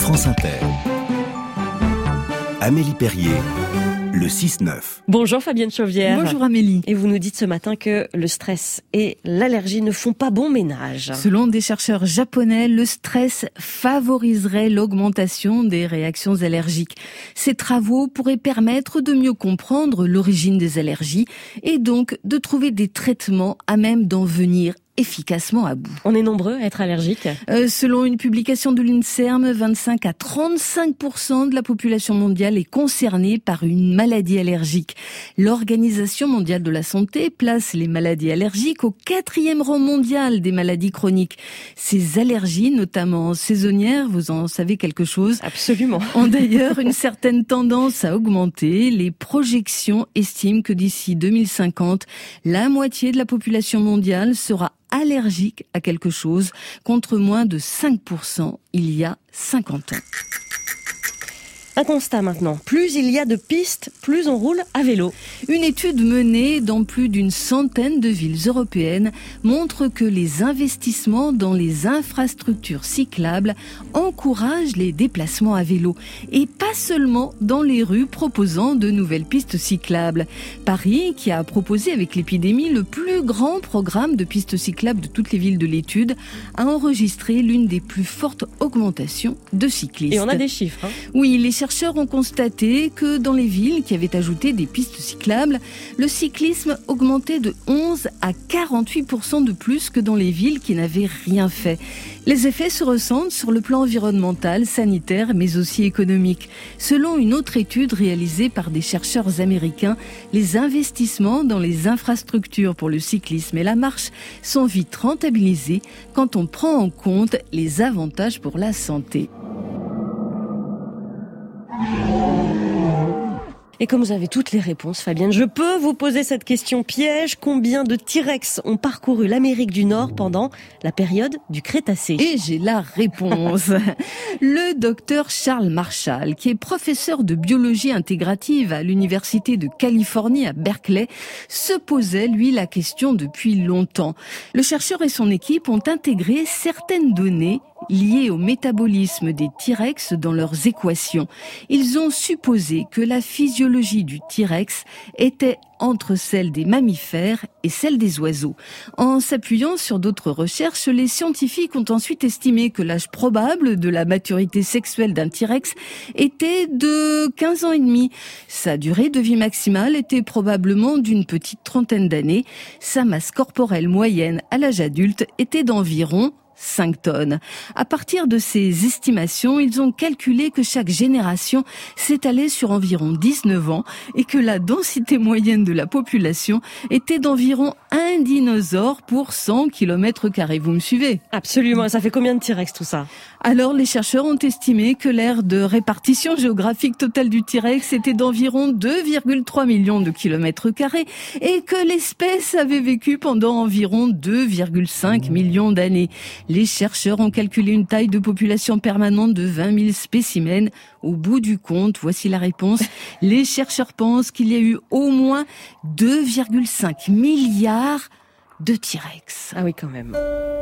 France Inter. Amélie Perrier, le 6-9. Bonjour Fabienne Chauvière. Bonjour Amélie. Et vous nous dites ce matin que le stress et l'allergie ne font pas bon ménage. Selon des chercheurs japonais, le stress favoriserait l'augmentation des réactions allergiques. Ces travaux pourraient permettre de mieux comprendre l'origine des allergies et donc de trouver des traitements à même d'en venir efficacement à bout. On est nombreux à être allergiques. Selon une publication de l'INSERM, 25 à 35% de la population mondiale est concernée par une maladie allergique. L'Organisation mondiale de la santé place les maladies allergiques au 4e rang mondial des maladies chroniques. Ces allergies, notamment saisonnières, vous en savez quelque chose? Absolument. Ont d'ailleurs une certaine tendance à augmenter. Les projections estiment que d'ici 2050, la moitié de la population mondiale sera allergique à quelque chose, contre moins de 5% il y a 50 ans. Un constat maintenant. Plus il y a de pistes, plus on roule à vélo. Une étude menée dans plus d'une centaine de villes européennes montre que les investissements dans les infrastructures cyclables encouragent les déplacements à vélo. Et pas seulement dans les rues proposant de nouvelles pistes cyclables. Paris, qui a proposé avec l'épidémie le plus grand programme de pistes cyclables de toutes les villes de l'étude, a enregistré l'une des plus fortes augmentations de cyclistes. Et on a des chiffres. Oui, les chercheurs ont constaté que dans les villes qui avaient ajouté des pistes cyclables, le cyclisme augmentait de 11 à 48% de plus que dans les villes qui n'avaient rien fait. Les effets se ressentent sur le plan environnemental, sanitaire, mais aussi économique. Selon une autre étude réalisée par des chercheurs américains, les investissements dans les infrastructures pour le cyclisme et la marche sont vite rentabilisés quand on prend en compte les avantages pour la santé. Et comme vous avez toutes les réponses, Fabienne, je peux vous poser cette question piège. Combien de T-Rex ont parcouru l'Amérique du Nord pendant la période du Crétacé? Et j'ai la réponse. Le docteur Charles Marshall, qui est professeur de biologie intégrative à l'Université de Californie à Berkeley, se posait, lui, la question depuis longtemps. Le chercheur et son équipe ont intégré certaines données liées au métabolisme des T-Rex dans leurs équations. Ils ont supposé que la physiologie du T-Rex était entre celle des mammifères et celle des oiseaux. En s'appuyant sur d'autres recherches, les scientifiques ont ensuite estimé que l'âge probable de la maturité sexuelle d'un T-Rex était de 15 ans et demi. Sa durée de vie maximale était probablement d'une petite trentaine d'années. Sa masse corporelle moyenne à l'âge adulte était d'environ 5 tonnes. À partir de ces estimations, ils ont calculé que chaque génération s'étalait sur environ 19 ans et que la densité moyenne de la population était d'environ un dinosaure pour 100 km². Vous me suivez? Absolument. Ça fait combien de T-Rex tout ça? Alors, les chercheurs ont estimé que l'aire de répartition géographique totale du T-Rex était d'environ 2,3 millions de km² et que l'espèce avait vécu pendant environ 2,5 millions d'années. Les chercheurs ont calculé une taille de population permanente de 20 000 spécimens. Au bout du compte, voici la réponse. Les chercheurs pensent qu'il y a eu au moins 2,5 milliards de T-Rex. Ah oui, quand même.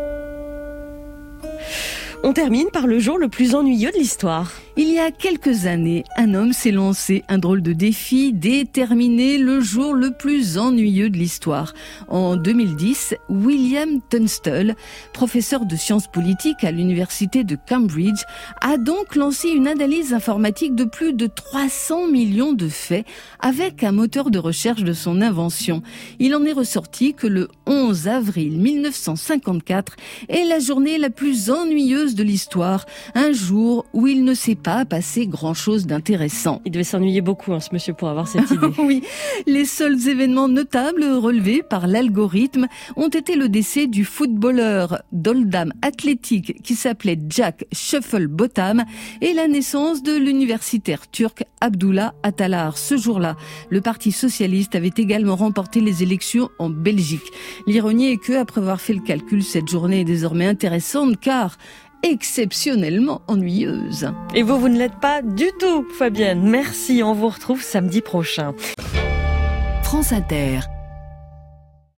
On termine par le jour le plus ennuyeux de l'histoire. Il y a quelques années, un homme s'est lancé un drôle de défi, déterminer le jour le plus ennuyeux de l'histoire. En 2010, William Tunstall, professeur de sciences politiques à l'université de Cambridge, a donc lancé une analyse informatique de plus de 300 millions de faits avec un moteur de recherche de son invention. Il en est ressorti que le 11 avril 1954 est la journée la plus ennuyeuse de l'histoire, un jour où il ne s'est pas passé grand-chose d'intéressant. Il devait s'ennuyer beaucoup, ce monsieur, pour avoir cette idée. Oui, les seuls événements notables relevés par l'algorithme ont été le décès du footballeur d'Oldham Athletic qui s'appelait Jack Shufflebottom et la naissance de l'universitaire turc Abdullah Atalar. Ce jour-là, le Parti socialiste avait également remporté les élections en Belgique. L'ironie est que, après avoir fait le calcul, cette journée est désormais intéressante car exceptionnellement ennuyeuse. Et vous ne l'êtes pas du tout, Fabienne. Merci, on vous retrouve samedi prochain. France Inter.